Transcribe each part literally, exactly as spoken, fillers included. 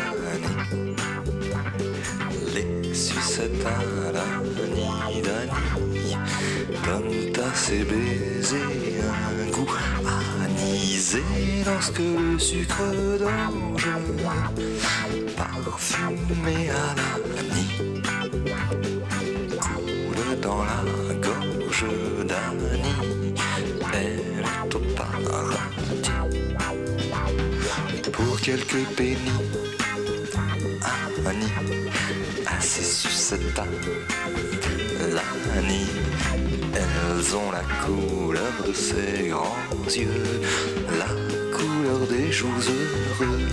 d'Annie, les sucettes à l'Annie d'Annie donnent à ces baisers un goût anisé lorsque le sucre d'orge parfumé à l'Annie coule dans la gorge d'Annie. Elle est au paradis. Pour quelques pénis, Annie a ses sucettes à l'Annie. Elles ont la couleur de ses grands yeux, la couleur des joues heureux.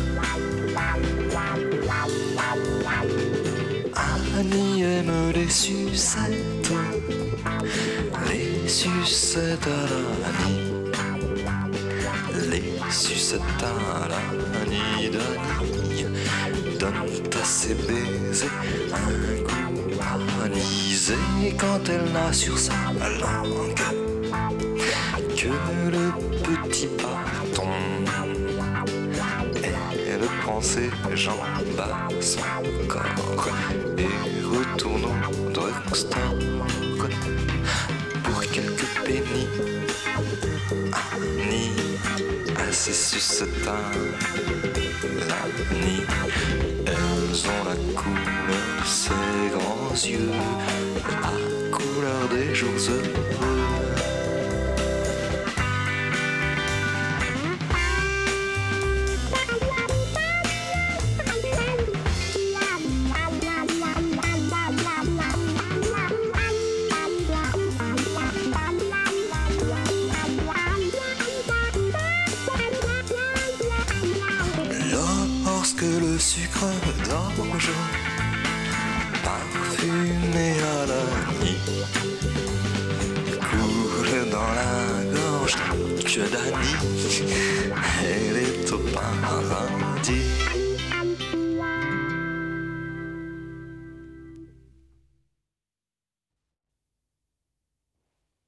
Annie aime les sucettes, les sucettes à l'Annie. Les sucettes à l'Annie d'Annie donnent à ses baisers un goût anisé quand elle n'a sur sa langue que le petit bâton. Elle prend ses jambes à son corps et retourne au drugstore pour quelques pennies. Annie a ses sucettes à l'Annie. Elles ont la couleur de ses grands yeux, la couleur des jours heureux. Lorsque le sucre d'orge parfumé à l'Annie coule dans la gorge que d'Annie, elle est au paradis.